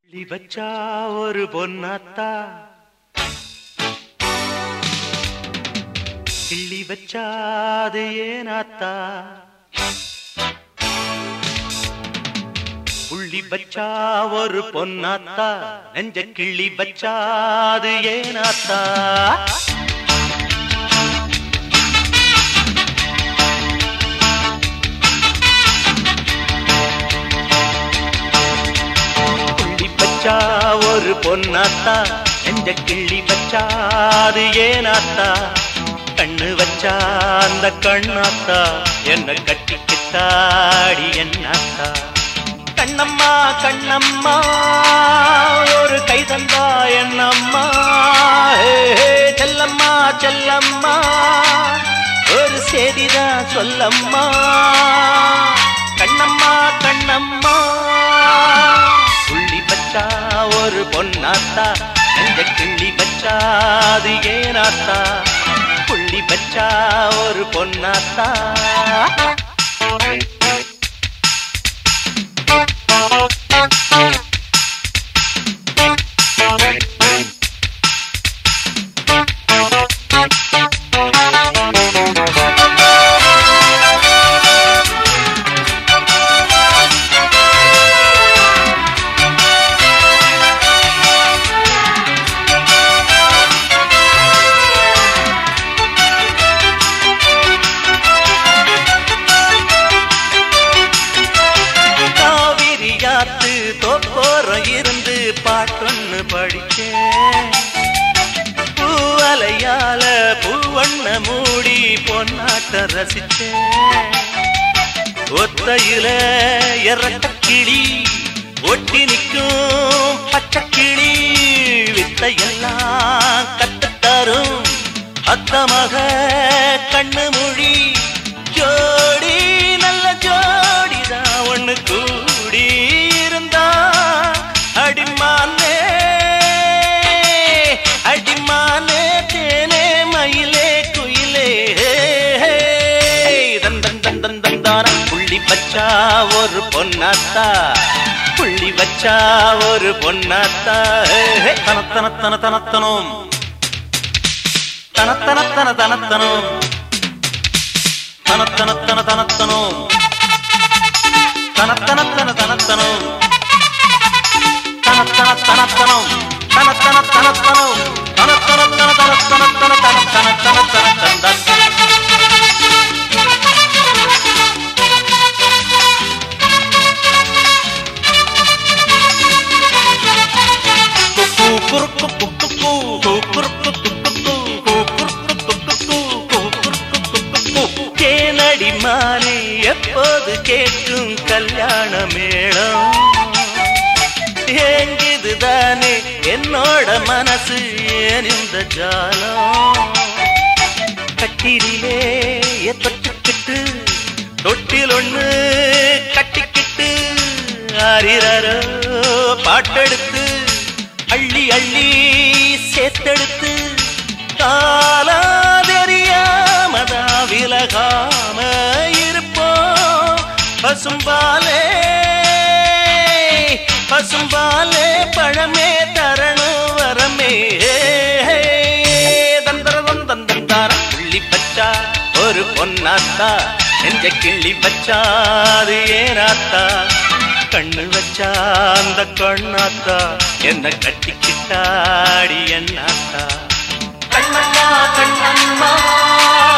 கிள்ளி வச்சா ஒரு பொன்னாத்தா, கிள்ளி வச்சாது ஏனாத்தா, புள்ளி வச்சா ஒரு பொன்னாத்தா, நெஞ்ச கிள்ளி வச்சாது ஏனாத்தா. ஒரு பொன்னாத்தா, நெஞ்ச கிள்ளி வச்சாது ஏனாத்தா, கண்ணு வச்சா அந்த கண்ணாத்தா, என்ன கட்டிக்கிட்டாடி என்னாத்தா. கண்ணம்மா கண்ணம்மா ஒரு கைதந்தா என்னம்மா, செல்லம்மா செல்லம்மா ஒரு செய்திதான் சொல்லம்மா. கண்ணம்மா கண்ணம்மா புள்ளி வச்சா ஒரு பொன்னாத்தா, நெஞ்ச கிள்ளி வச்சாது ஏனாத்தா, புள்ளி வச்சா ஒரு பொன்னாத்தா. தோப்போரம் இருந்து பாட்டொன்னு படிச்சேன், பூவலையால பூவண்ண மூடி பொன்னாட்ட ரசிச்சேன். ஒத்தையில எரட்ட கிளி ஒட்டி நிற்கும் பச்சைக்கிளி, வித்தையெல்லாம் கத்துத்தரும் அத்தமக கண்ணு மொழி. ஜோடி நல்ல ஜோடிதான் ஒண்ணு கூடி இருந்தா, அடிமானே அடிமானே தேனே மயிலே குயிலே. தந்தன் தந்தன் தந்தான புள்ளி வச்சா ஒரு பொன்னாத்தா, புள்ளி வச்சா ஒரு பொன்னாத்தா. தனத்தன தன தனத்தனும் தனத்தன தன தனத்தனும் தனத்தன தன தனத்தனும் தனத்தன தன தனத்தனும் தனத்தன தனத்தனும் தனத்தன தனத்தனும் தனத்தன தன தனத்தன தனத்தன தன தனத்தன. தேனடி மானே எப்போது கேட்கும் கல்யாண மேளம், ஏங்குதுதானே என்னோட மனசு ஏன் இந்த ஜாலம். கட்டிலே தொட்டுக்கிட்டு தொட்டில் ஒண்ணு கட்டிக்கிட்டு, ஆரிரரோ பாட்டெடுத்து அள்ளி அள்ளி சேர்த்தெடுத்து, காலா தெரியாமதா விலகாம இருப்போம். பசும்பாலே பசும்பாலே பழமே தரணும் வரமே. தந்தரதம் தந்தன் தார புள்ளி வச்சா ஒரு பொன்னாத்தா, நெஞ்ச கிள்ளி வச்சாது ஏனாத்தா, கண்ணு வச்சா அந்த கண்ணாத்தா, என்ன கட்டிக்கிட்டாடி என்னாத்தா. கண்ணம்மா கண்ணம்மா